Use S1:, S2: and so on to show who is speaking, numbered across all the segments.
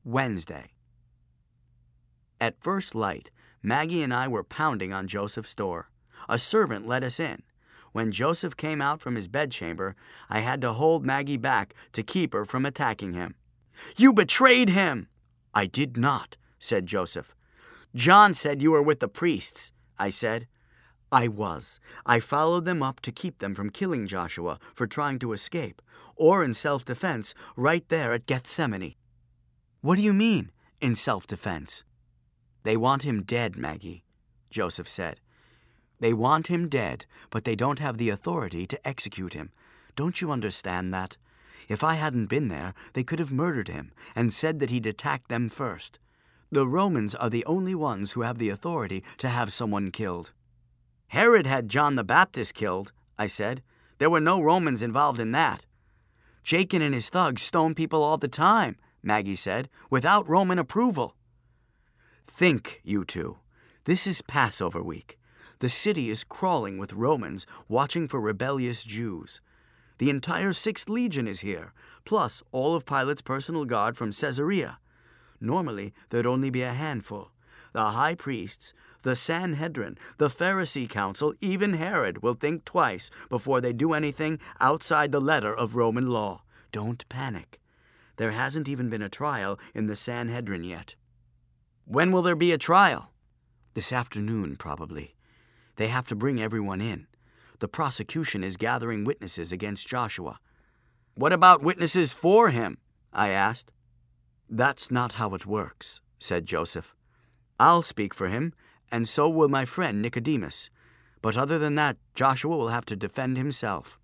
S1: Wednesday. At first light, Maggie and I were pounding on Joseph's door. A servant let us in. When Joseph came out from his bedchamber, I had to hold Maggie back to keep her from attacking him. "You betrayed him!" "I did not," said Joseph. "John said you were with the priests," I said. "I was. I followed them up to keep them from killing Joshua for trying to escape, or in self-defense right there at Gethsemane." "What do you mean, in self-defense?" "They want him dead, Maggie," Joseph said. "They want him dead, but they don't have the authority to execute him. Don't you understand that? If I hadn't been there, they could have murdered him and said that he'd attacked them first. The Romans are the only ones who have the authority to have someone killed." "Herod had John the Baptist killed," I said. "There were no Romans involved in that." "Jachin and his thugs stone people all the time," Maggie said, "without Roman approval." "Think, you two. This is Passover week. The city is crawling with Romans watching for rebellious Jews. The entire 6th Legion is here, plus all of Pilate's personal guard from Caesarea. Normally, there'd only be a handful. The high priests, the Sanhedrin, the Pharisee council, even Herod will think twice before they do anything outside the letter of Roman law. Don't panic. There hasn't even been a trial in the Sanhedrin yet." "When will there be a trial?" "This afternoon, probably. They have to bring everyone in. The prosecution is gathering witnesses against Joshua." "What about witnesses for him?" I asked. "That's not how it works," said Joseph. "I'll speak for him, and so will my friend Nicodemus. But other than that, Joshua will have to defend himself."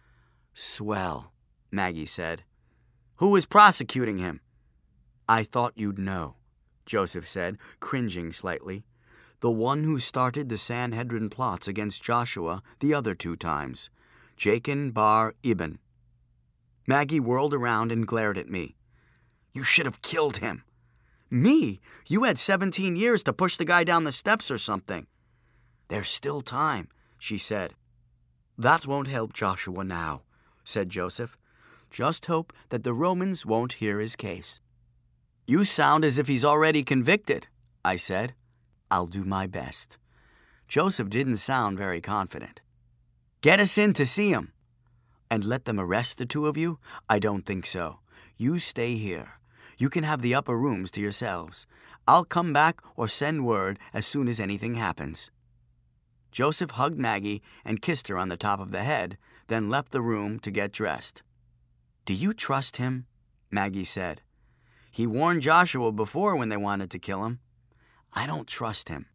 S1: "Swell," Maggie said. "Who is prosecuting him?" "I thought you'd know," Joseph said, cringing slightly. "The one who started the Sanhedrin plots against Joshua the other 2 times, Jachin bar Ibn." Maggie whirled around and glared at me. "You should have killed him." "Me? You had 17 years to push the guy down the steps or something." "There's still time," she said. "That won't help Joshua now," said Joseph. "Just hope that the Romans won't hear his case." "You sound as if he's already convicted," I said. "I'll do my best." Joseph didn't sound very confident. "Get us in to see him." "And let them arrest the 2 of you? I don't think so. You stay here. You can have the upper rooms to yourselves. I'll come back or send word as soon as anything happens." Joseph hugged Maggie and kissed her on the top of the head, then left the room to get dressed. "Do you trust him?" Maggie said. "He warned Joshua before when they wanted to kill him." "I don't trust him."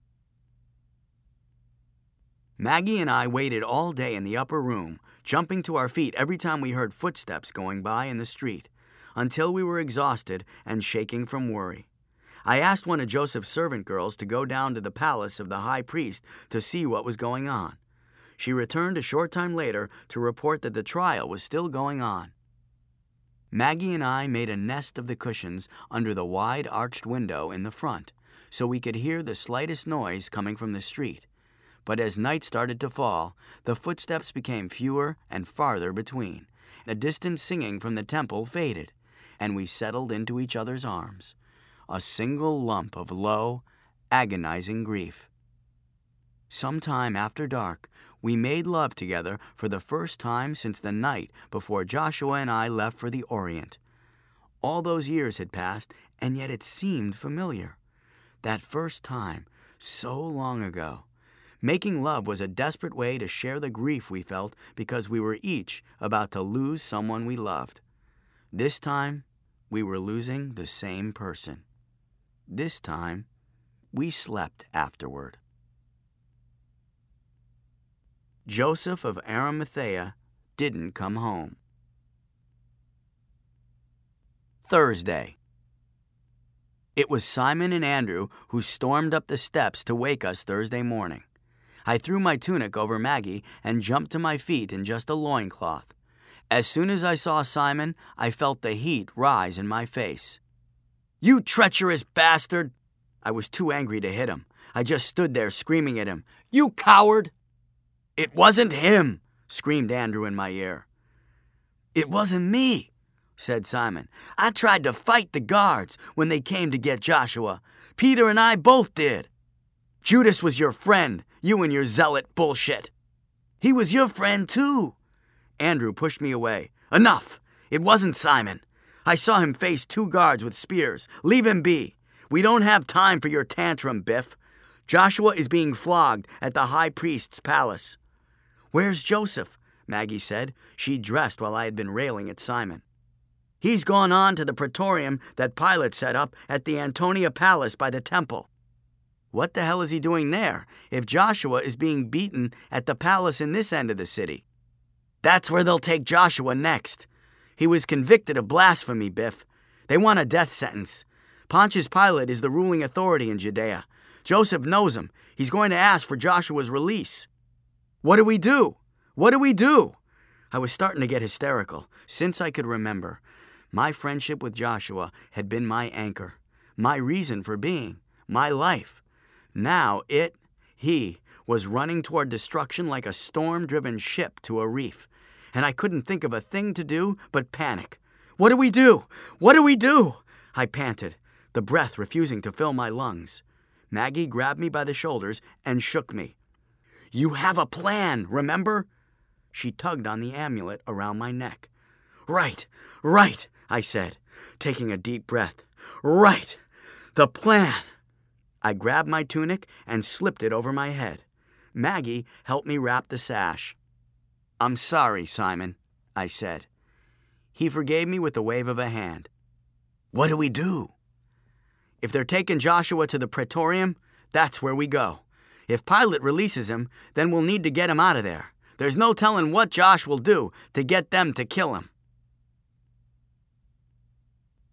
S1: Maggie and I waited all day in the upper room, jumping to our feet every time we heard footsteps going by in the street, until we were exhausted and shaking from worry. I asked one of Joseph's servant girls to go down to the palace of the high priest to see what was going on. She returned a short time later to report that the trial was still going on. Maggie and I made a nest of the cushions under the wide arched window in the front, so we could hear the slightest noise coming from the street. But as night started to fall, the footsteps became fewer and farther between. The distant singing from the temple faded, and we settled into each other's arms, a single lump of low, agonizing grief. Sometime after dark, we made love together for the first time since the night before Joshua and I left for the Orient. All those years had passed, and yet it seemed familiar. That first time, so long ago. Making love was a desperate way to share the grief we felt because we were each about to lose someone we loved. This time, we were losing the same person. This time, we slept afterward. Joseph of Arimathea didn't come home. Thursday. It was Simon and Andrew who stormed up the steps to wake us Thursday morning. I threw my tunic over Maggie and jumped to my feet in just a loincloth. As soon as I saw Simon, I felt the heat rise in my face. "You treacherous bastard!" I was too angry to hit him. I just stood there screaming at him. "You coward!" "It wasn't him!" screamed Andrew in my ear. "It wasn't me!" said Simon. "I tried to fight the guards when they came to get Joshua. Peter and I both did." "Judas was your friend, you and your zealot bullshit." "He was your friend, too." Andrew pushed me away. "Enough! It wasn't Simon. I saw him face 2 guards with spears. Leave him be. We don't have time for your tantrum, Biff. Joshua is being flogged at the high priest's palace." "Where's Joseph?" Maggie said. She'd dressed while I had been railing at Simon. "He's gone on to the praetorium that Pilate set up at the Antonia Palace by the temple." "What the hell is he doing there if Joshua is being beaten at the palace in this end of the city?" "That's where they'll take Joshua next. He was convicted of blasphemy, Biff. They want a death sentence. Pontius Pilate is the ruling authority in Judea. Joseph knows him. He's going to ask for Joshua's release." "What do we do? What do we do?" I was starting to get hysterical. Since I could remember, my friendship with Joshua had been my anchor, my reason for being, my life. Now he was running toward destruction like a storm-driven ship to a reef, and I couldn't think of a thing to do but panic. "What do we do? What do we do?" I panted, the breath refusing to fill my lungs. Maggie grabbed me by the shoulders and shook me. "You have a plan, remember?" She tugged on the amulet around my neck. Right, I said, taking a deep breath. "Right, the plan." I grabbed my tunic and slipped it over my head. Maggie helped me wrap the sash. "I'm sorry, Simon," I said. He forgave me with a wave of a hand. "What do we do?" "If they're taking Joshua to the praetorium, that's where we go. If Pilate releases him, then we'll need to get him out of there. There's no telling what Josh will do to get them to kill him."